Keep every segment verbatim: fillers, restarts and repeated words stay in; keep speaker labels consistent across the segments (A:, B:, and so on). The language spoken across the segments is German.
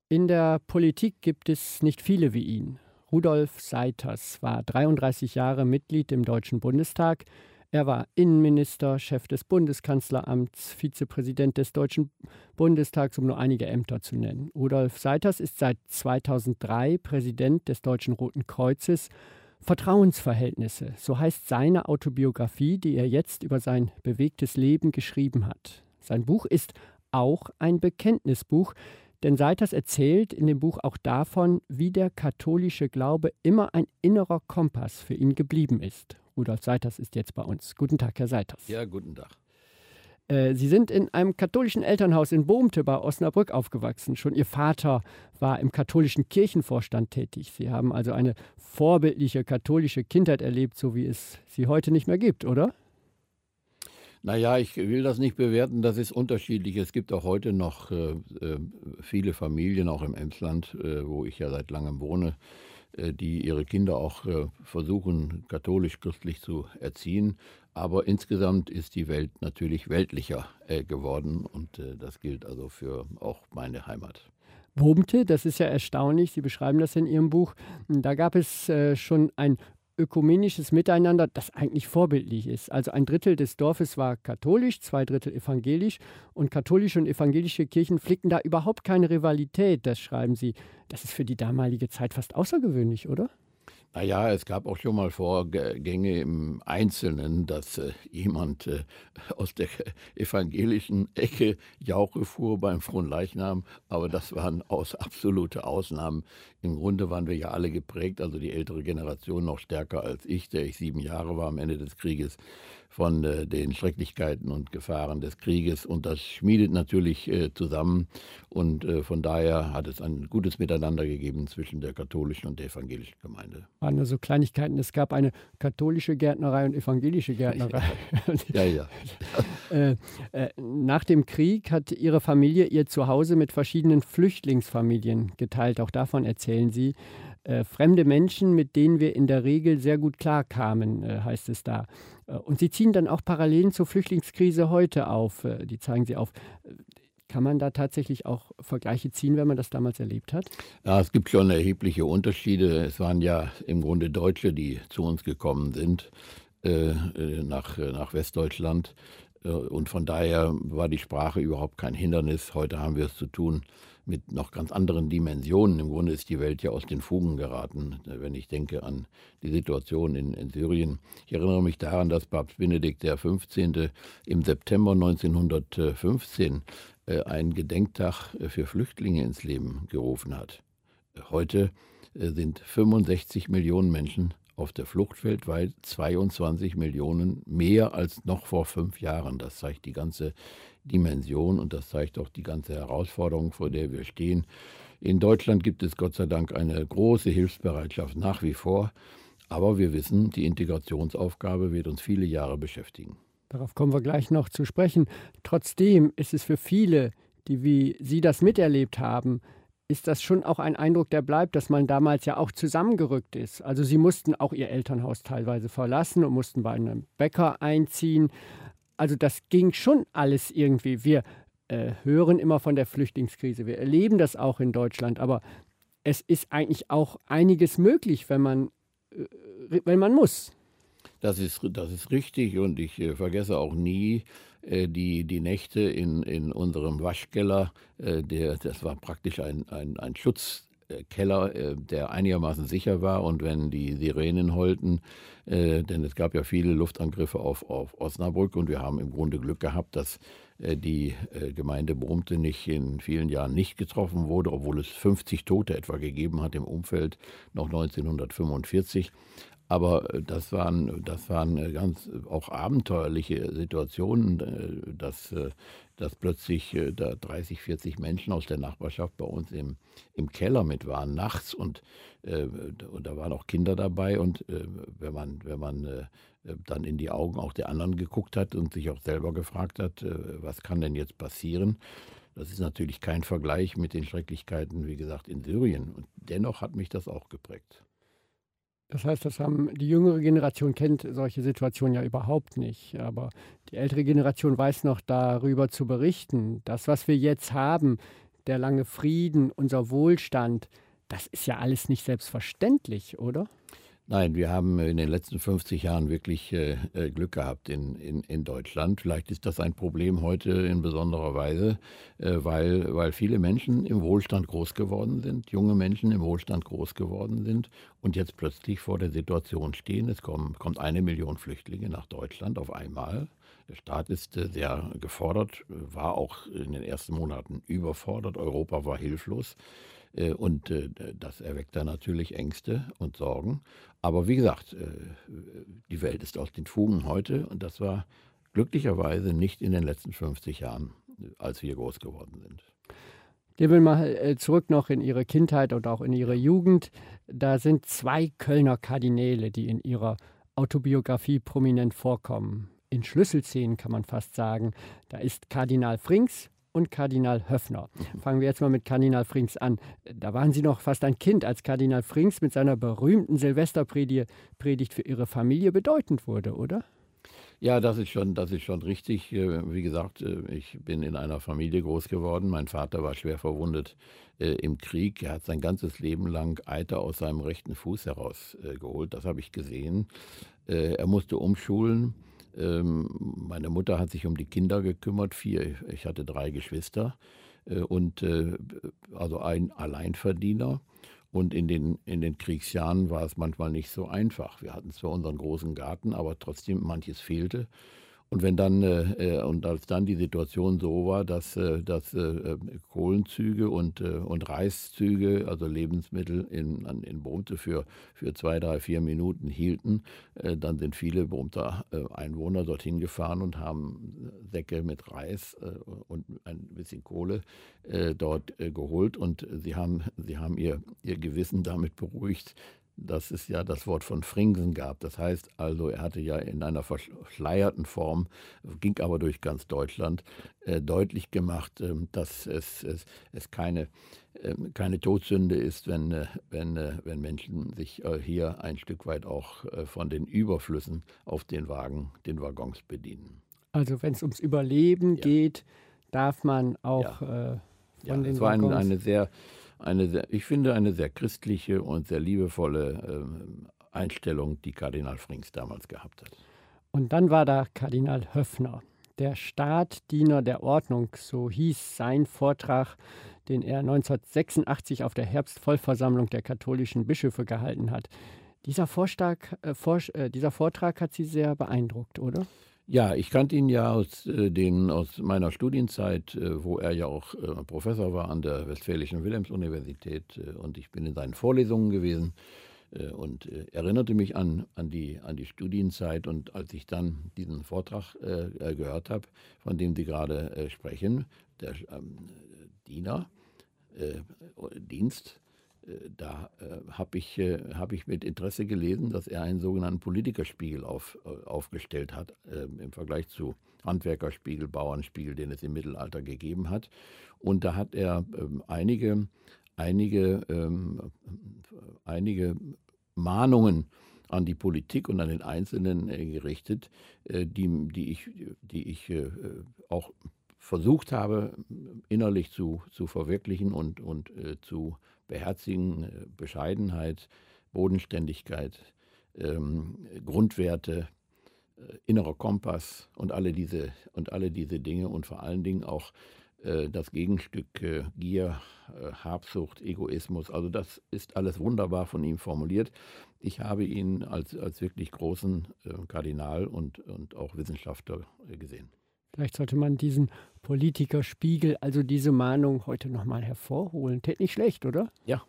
A: In der Politik gibt es nicht viele wie ihn. Rudolf Seiters war dreiunddreißig Jahre Mitglied im Deutschen Bundestag. Er war Innenminister, Chef des Bundeskanzleramts, Vizepräsident des Deutschen Bundestags, um nur einige Ämter zu nennen. Rudolf Seiters ist seit zweitausenddrei Präsident des Deutschen Roten Kreuzes. Vertrauensverhältnisse, so heißt seine Autobiografie, die er jetzt über sein bewegtes Leben geschrieben hat. Sein Buch ist auch ein Bekenntnisbuch, denn Seiters erzählt in dem Buch auch davon, wie der katholische Glaube immer ein innerer Kompass für ihn geblieben ist. Rudolf Seiters ist jetzt bei uns. Guten Tag, Herr Seiters.
B: Ja, guten Tag.
A: Äh, Sie sind in einem katholischen Elternhaus in Bohmte bei Osnabrück aufgewachsen. Schon Ihr Vater war im katholischen Kirchenvorstand tätig. Sie haben also eine vorbildliche katholische Kindheit erlebt, so wie es sie heute nicht mehr gibt, oder?
B: Naja, ich will das nicht bewerten, das ist unterschiedlich. Es gibt auch heute noch äh, äh, viele Familien, auch im Emsland, äh, wo ich ja seit langem wohne, äh, die ihre Kinder auch äh, versuchen, katholisch-christlich zu erziehen. Aber insgesamt ist die Welt natürlich weltlicher äh, geworden und äh, das gilt also für auch meine Heimat.
A: Bohmte, das ist ja erstaunlich, Sie beschreiben das in Ihrem Buch. Da gab es äh, schon ein ökumenisches Miteinander, das eigentlich vorbildlich ist. Also ein Drittel des Dorfes war katholisch, zwei Drittel evangelisch und katholische und evangelische Kirchen pflegten da überhaupt keine Rivalität, das schreiben Sie. Das ist für die damalige Zeit fast außergewöhnlich, oder?
B: Naja, es gab auch schon mal Vorgänge im Einzelnen, dass äh, jemand äh, aus der evangelischen Ecke Jauche fuhr beim Fronleichnam, aber das waren aus absolute Ausnahmen. Im Grunde waren wir ja alle geprägt, also die ältere Generation noch stärker als ich, der ich sieben Jahre war am Ende des Krieges, von äh, den Schrecklichkeiten und Gefahren des Krieges. Und das schmiedet natürlich äh, zusammen. Und äh, von daher hat es ein gutes Miteinander gegeben zwischen der katholischen und der evangelischen Gemeinde.
A: Waren nur so Kleinigkeiten. Es gab eine katholische Gärtnerei und evangelische Gärtnerei.
B: Ja, ja.
A: äh, äh, nach dem Krieg hat Ihre Familie ihr Zuhause mit verschiedenen Flüchtlingsfamilien geteilt. Auch davon erzählen Sie. Äh, fremde Menschen, mit denen wir in der Regel sehr gut klarkamen, äh, heißt es da. Äh, und Sie ziehen dann auch Parallelen zur Flüchtlingskrise heute auf. Äh, die zeigen Sie auf. Kann man da tatsächlich auch Vergleiche ziehen, wenn man das damals erlebt hat?
B: Ja, es gibt schon erhebliche Unterschiede. Es waren ja im Grunde Deutsche, die zu uns gekommen sind, äh, nach, nach Westdeutschland. Und von daher war die Sprache überhaupt kein Hindernis. Heute haben wir es zu tun mit noch ganz anderen Dimensionen. Im Grunde ist die Welt ja aus den Fugen geraten, wenn ich denke an die Situation in, in Syrien. Ich erinnere mich daran, dass Papst Benedikt der fünfzehnte im September neunzehnhundertfünfzehn äh, einen Gedenktag für Flüchtlinge ins Leben gerufen hat. Heute äh, sind fünfundsechzig Millionen Menschen auf der Flucht weltweit, zweiundzwanzig Millionen, mehr als noch vor fünf Jahren. Das zeigt die ganze Dimension und das zeigt auch die ganze Herausforderung, vor der wir stehen. In Deutschland gibt es Gott sei Dank eine große Hilfsbereitschaft nach wie vor. Aber wir wissen, die Integrationsaufgabe wird uns viele Jahre beschäftigen.
A: Darauf kommen wir gleich noch zu sprechen. Trotzdem ist es für viele, die wie Sie das miterlebt haben, ist das schon auch ein Eindruck, der bleibt, dass man damals ja auch zusammengerückt ist. Also Sie mussten auch Ihr Elternhaus teilweise verlassen und mussten bei einem Bäcker einziehen. Also das ging schon alles irgendwie. Wir äh, hören immer von der Flüchtlingskrise, wir erleben das auch in Deutschland, aber es ist eigentlich auch einiges möglich, wenn man, äh, wenn man muss.
B: Das ist, das ist richtig und ich äh, vergesse auch nie äh, die, die Nächte in, in unserem Waschkeller. Äh, der, das war praktisch ein, ein, ein Schutzkeller, äh, der einigermaßen sicher war. Und wenn die Sirenen heulten, äh, denn es gab ja viele Luftangriffe auf, auf Osnabrück und wir haben im Grunde Glück gehabt, dass äh, die äh, Gemeinde Bohmte nicht in vielen Jahren nicht getroffen wurde, obwohl es fünfzig Tote etwa gegeben hat im Umfeld noch neunzehnhundertfünfundvierzig. Aber das waren, das waren ganz auch abenteuerliche Situationen, dass, dass plötzlich da dreißig, vierzig Menschen aus der Nachbarschaft bei uns im, im Keller mit waren, nachts. Und, äh, und da waren auch Kinder dabei. Und äh, wenn man, wenn man äh, dann in die Augen auch der anderen geguckt hat und sich auch selber gefragt hat, äh, was kann denn jetzt passieren? Das ist natürlich kein Vergleich mit den Schrecklichkeiten, wie gesagt, in Syrien. Und dennoch hat mich das auch geprägt.
A: Das heißt, das haben, die jüngere Generation kennt solche Situationen ja überhaupt nicht. Aber die ältere Generation weiß noch darüber zu berichten. Das, was wir jetzt haben, der lange Frieden, unser Wohlstand, das ist ja alles nicht selbstverständlich, oder?
B: Nein, wir haben in den letzten fünfzig Jahren wirklich äh, äh, Glück gehabt in, in, in Deutschland. Vielleicht ist das ein Problem heute in besonderer Weise, äh, weil, weil viele Menschen im Wohlstand groß geworden sind, junge Menschen im Wohlstand groß geworden sind und jetzt plötzlich vor der Situation stehen. Es kommen, kommt eine Million Flüchtlinge nach Deutschland auf einmal. Der Staat ist äh, sehr gefordert, war auch in den ersten Monaten überfordert. Europa war hilflos. Äh, Und äh, das erweckt dann natürlich Ängste und Sorgen. Aber wie gesagt, äh, die Welt ist aus den Fugen heute und das war glücklicherweise nicht in den letzten fünfzig Jahren, äh, als wir groß geworden sind.
A: Gehen wir mal äh, zurück noch in Ihre Kindheit und auch in Ihre Jugend. Da sind zwei Kölner Kardinäle, die in Ihrer Autobiografie prominent vorkommen. In Schlüsselszenen kann man fast sagen. Da ist Kardinal Frings und Kardinal Höffner. Fangen wir jetzt mal mit Kardinal Frings an. Da waren Sie noch fast ein Kind, als Kardinal Frings mit seiner berühmten Silvesterpredigt Predigt für Ihre Familie bedeutend wurde, oder?
B: Ja, das ist schon, das ist schon richtig. Äh, Wie gesagt, äh, ich bin in einer Familie groß geworden. Mein Vater war schwer verwundet äh, im Krieg. Er hat sein ganzes Leben lang Eiter aus seinem rechten Fuß herausgeholt. Äh, geholt. Das habe ich gesehen. Äh, er musste umschulen. Ähm, meine Mutter hat sich um die Kinder gekümmert, vier, ich hatte drei Geschwister äh, und äh, also ein Alleinverdiener. Und in den, in den Kriegsjahren war es manchmal nicht so einfach. Wir hatten zwar unseren großen Garten, aber trotzdem manches fehlte. Und wenn dann äh, äh, und als dann die Situation so war, dass, äh, dass äh, Kohlenzüge und, äh, und Reiszüge, also Lebensmittel in, an- in Brumte für, für zwei, drei, vier Minuten hielten, äh, dann sind viele Brumter äh, Einwohner dorthin gefahren und haben Säcke mit Reis äh, und ein bisschen Kohle äh, dort äh, geholt. Und sie haben, sie haben ihr, ihr Gewissen damit beruhigt, dass es ja das Wort von Fringsen gab. Das heißt also, er hatte ja in einer verschleierten Form, ging aber durch ganz Deutschland, äh, deutlich gemacht, ähm, dass es, es, es keine, ähm, keine Todsünde ist, wenn, äh, wenn, äh, wenn Menschen sich äh, hier ein Stück weit auch äh, von den Überflüssen auf den Wagen, den Waggons bedienen.
A: Also wenn es ums Überleben
B: Ja,
A: geht, darf man
B: ja.
A: auch äh,
B: Ja,
A: von
B: es
A: den
B: war ein,
A: Waggons.
B: eine sehr, eine sehr, ich finde, eine sehr christliche und sehr liebevolle ähm, Einstellung, die Kardinal Frings damals gehabt hat.
A: Und dann war da Kardinal Höffner, der Staatdiener der Ordnung, so hieß sein Vortrag, den er neunzehnhundertsechsundachtzig auf der Herbstvollversammlung der katholischen Bischöfe gehalten hat. Dieser, Vorschlag, äh, Vorsch- äh, dieser Vortrag hat Sie sehr beeindruckt, oder?
B: Ja, ich kannte ihn ja aus, äh, den, aus meiner Studienzeit, äh, wo er ja auch äh, Professor war an der Westfälischen Wilhelms-Universität äh, und ich bin in seinen Vorlesungen gewesen äh, und äh, erinnerte mich an, an, die, an die Studienzeit und als ich dann diesen Vortrag äh, äh, gehört habe, von dem Sie gerade äh, sprechen, der ähm, Diener, äh, Dienst, äh, da äh, habe ich, äh, hab ich mit Interesse gelesen, dass er einen sogenannten Politikerspiegel auf, äh, aufgestellt hat, äh, im Vergleich zu Handwerkerspiegel, Bauernspiegel, den es im Mittelalter gegeben hat. Und da hat er ähm, einige, einige, ähm, einige Mahnungen an die Politik und an den Einzelnen äh, gerichtet, äh, die, die ich, die ich äh, auch versucht habe, innerlich zu, zu verwirklichen und, und äh, zu beherzigen. Äh, Bescheidenheit, Bodenständigkeit, ähm, Grundwerte, äh, innerer Kompass und alle diese und alle diese Dinge und vor allen Dingen auch äh, das Gegenstück äh, Gier, äh, Habsucht, Egoismus. Also das ist alles wunderbar von ihm formuliert. Ich habe ihn als, als wirklich großen äh, Kardinal und, und auch Wissenschaftler äh, gesehen.
A: Vielleicht sollte man diesen Politikerspiegel, also diese Mahnung, heute nochmal hervorholen. Tät nicht schlecht, oder?
B: Ja.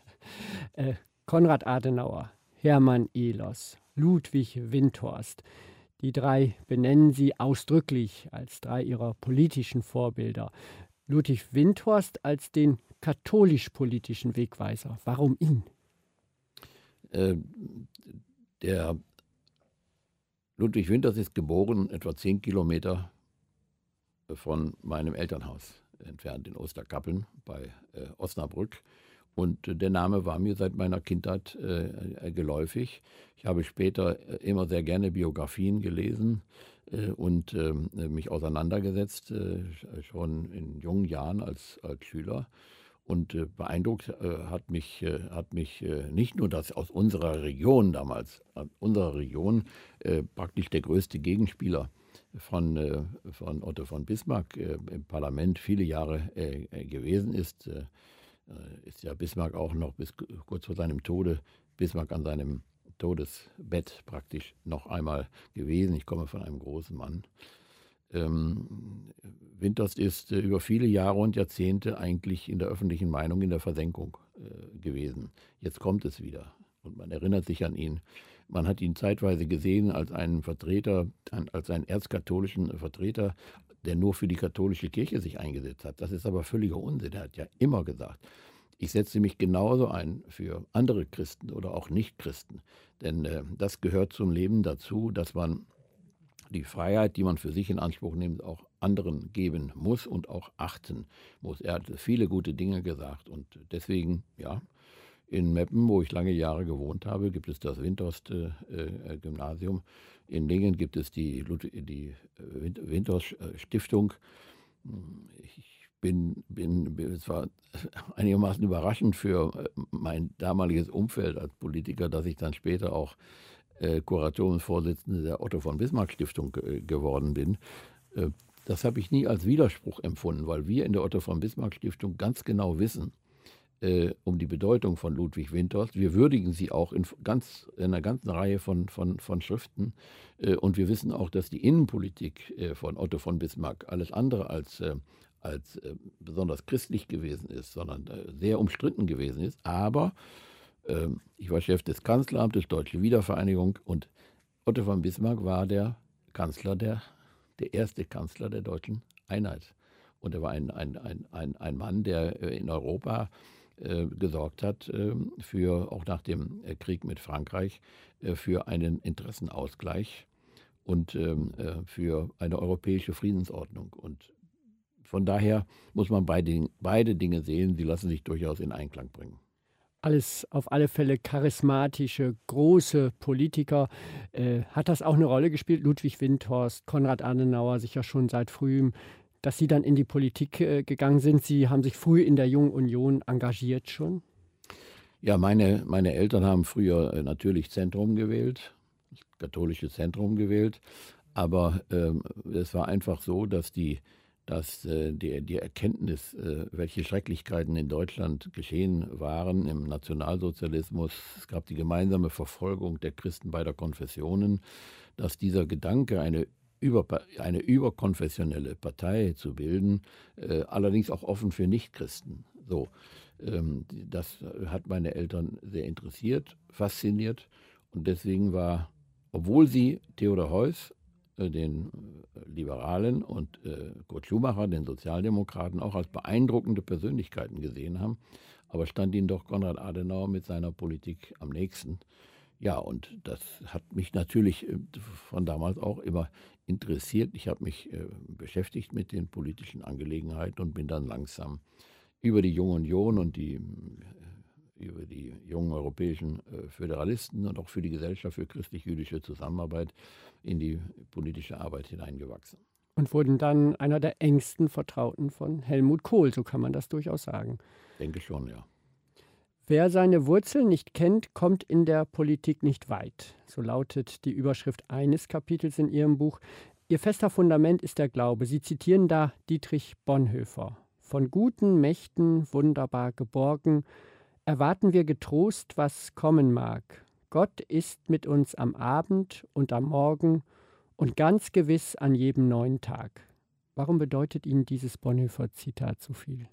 A: Äh, Konrad Adenauer, Hermann Ehlers, Ludwig Windthorst. Die drei benennen Sie ausdrücklich als drei Ihrer politischen Vorbilder. Ludwig Windthorst als den katholisch-politischen Wegweiser. Warum ihn?
B: Äh, der Ludwig Windthorst ist geboren etwa zehn Kilometer von meinem Elternhaus entfernt in Osterkappeln bei äh, Osnabrück. Und äh, der Name war mir seit meiner Kindheit äh, äh, geläufig. Ich habe später äh, immer sehr gerne Biografien gelesen äh, und äh, mich auseinandergesetzt, äh, schon in jungen Jahren als, als Schüler. Und äh, beeindruckt äh, hat mich, äh, hat mich äh, nicht nur das aus unserer Region damals, aus unserer Region äh, praktisch der größte Gegenspieler von, äh, von Otto von Bismarck äh, im Parlament viele Jahre äh, gewesen ist. Äh, ist ja Bismarck auch noch bis kurz vor seinem Tode, Bismarck an seinem Todesbett praktisch noch einmal gewesen. Ich komme von einem großen Mann. Ähm, Windthorst ist äh, über viele Jahre und Jahrzehnte eigentlich in der öffentlichen Meinung in der Versenkung äh, gewesen. Jetzt kommt es wieder und man erinnert sich an ihn. Man hat ihn zeitweise gesehen als einen Vertreter, als einen erzkatholischen Vertreter, der nur für die katholische Kirche sich eingesetzt hat. Das ist aber völliger Unsinn. Er hat ja immer gesagt, ich setze mich genauso ein für andere Christen oder auch Nichtchristen. Denn äh, das gehört zum Leben dazu, dass man die Freiheit, die man für sich in Anspruch nimmt, auch anderen geben muss und auch achten muss. Er hat viele gute Dinge gesagt und deswegen, ja, in Meppen, wo ich lange Jahre gewohnt habe, gibt es das Windthorst-Gymnasium. Äh, in Lingen gibt es die, die Windthorst-Stiftung. Ich bin, bin, es war einigermaßen überraschend für mein damaliges Umfeld als Politiker, dass ich dann später auch äh, Kuratoriumsvorsitzender der Otto von Bismarck Stiftung äh, geworden bin. Äh, das habe ich nie als Widerspruch empfunden, weil wir in der Otto von Bismarck Stiftung ganz genau wissen, Äh, um die Bedeutung von Ludwig Windthorst. Wir würdigen sie auch in, ganz, in einer ganzen Reihe von, von, von Schriften. Äh, und wir wissen auch, dass die Innenpolitik äh, von Otto von Bismarck alles andere als, äh, als äh, besonders christlich gewesen ist, sondern äh, sehr umstritten gewesen ist. Aber äh, ich war Chef des Kanzleramtes, Deutsche Wiedervereinigung, und Otto von Bismarck war der Kanzler, der, der erste Kanzler der deutschen Einheit. Und er war ein, ein, ein, ein, ein Mann, der äh, in Europa äh, gesorgt hat, äh, für, auch nach dem äh, Krieg mit Frankreich, äh, für einen Interessenausgleich und ähm, äh, für eine europäische Friedensordnung. Und von daher muss man beide, beide Dinge sehen, sie lassen sich durchaus in Einklang bringen.
A: Alles auf alle Fälle charismatische, große Politiker. Äh, hat das auch eine Rolle gespielt? Ludwig Windthorst, Konrad Adenauer, sicher schon seit frühem, dass Sie dann in die Politik äh, gegangen sind. Sie haben sich früh in der Jungen Union engagiert schon.
B: Ja, meine, meine Eltern haben früher äh, natürlich Zentrum gewählt, das katholische Zentrum gewählt. Aber ähm, es war einfach so, dass die, dass, äh, die, die Erkenntnis, äh, welche Schrecklichkeiten in Deutschland geschehen waren im Nationalsozialismus, es gab die gemeinsame Verfolgung der Christen beider Konfessionen, dass dieser Gedanke, eine Über, eine überkonfessionelle Partei zu bilden, äh, allerdings auch offen für Nichtchristen. So, ähm, das hat meine Eltern sehr interessiert, fasziniert und deswegen war, obwohl sie Theodor Heuss, äh, den äh, Liberalen, und äh, Kurt Schumacher, den Sozialdemokraten, auch als beeindruckende Persönlichkeiten gesehen haben, aber stand ihnen doch Konrad Adenauer mit seiner Politik am nächsten. Ja, und das hat mich natürlich von damals auch immer interessiert. Ich habe mich äh, beschäftigt mit den politischen Angelegenheiten und bin dann langsam über die Junge Union und die, äh, über die jungen europäischen äh, Föderalisten und auch für die Gesellschaft für christlich-jüdische Zusammenarbeit in die politische Arbeit hineingewachsen.
A: Und wurden dann einer der engsten Vertrauten von Helmut Kohl, so kann man das durchaus sagen.
B: Ich denke schon, ja.
A: Wer seine Wurzeln nicht kennt, kommt in der Politik nicht weit. So lautet die Überschrift eines Kapitels in Ihrem Buch. Ihr fester Fundament ist der Glaube. Sie zitieren da Dietrich Bonhoeffer. Von guten Mächten wunderbar geborgen, erwarten wir getrost, was kommen mag. Gott ist mit uns am Abend und am Morgen und ganz gewiss an jedem neuen Tag. Warum bedeutet Ihnen dieses Bonhoeffer-Zitat so viel?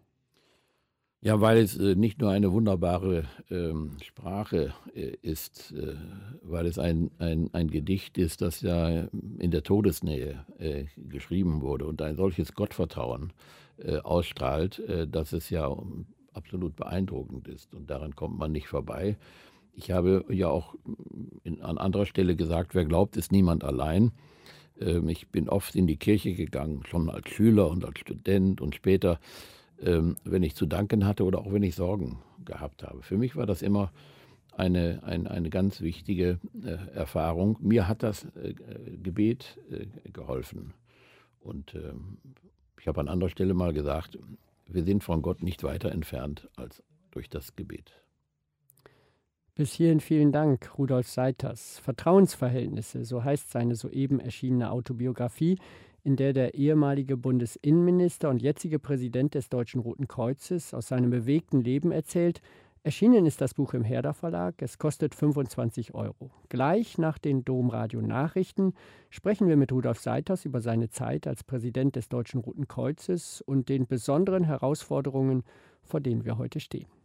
B: Ja, weil es äh, nicht nur eine wunderbare ähm, Sprache äh, ist, äh, weil es ein, ein, ein Gedicht ist, das ja in der Todesnähe äh, geschrieben wurde und ein solches Gottvertrauen äh, ausstrahlt, äh, dass es ja absolut beeindruckend ist und daran kommt man nicht vorbei. Ich habe ja auch in, an anderer Stelle gesagt, wer glaubt, ist niemand allein. Ähm, ich bin oft in die Kirche gegangen, schon als Schüler und als Student und später, wenn ich zu danken hatte oder auch wenn ich Sorgen gehabt habe. Für mich war das immer eine, eine, eine ganz wichtige äh, Erfahrung. Mir hat das äh, Gebet äh, geholfen. Und äh, ich habe an anderer Stelle mal gesagt, wir sind von Gott nicht weiter entfernt als durch das Gebet.
A: Bis hierhin vielen Dank, Rudolf Seiters. Vertrauensverhältnisse, so heißt seine soeben erschienene Autobiografie, in der der ehemalige Bundesinnenminister und jetzige Präsident des Deutschen Roten Kreuzes aus seinem bewegten Leben erzählt. Erschienen ist das Buch im Herder Verlag. Es kostet fünfundzwanzig Euro. Gleich nach den Domradio-Nachrichten sprechen wir mit Rudolf Seiters über seine Zeit als Präsident des Deutschen Roten Kreuzes und den besonderen Herausforderungen, vor denen wir heute stehen.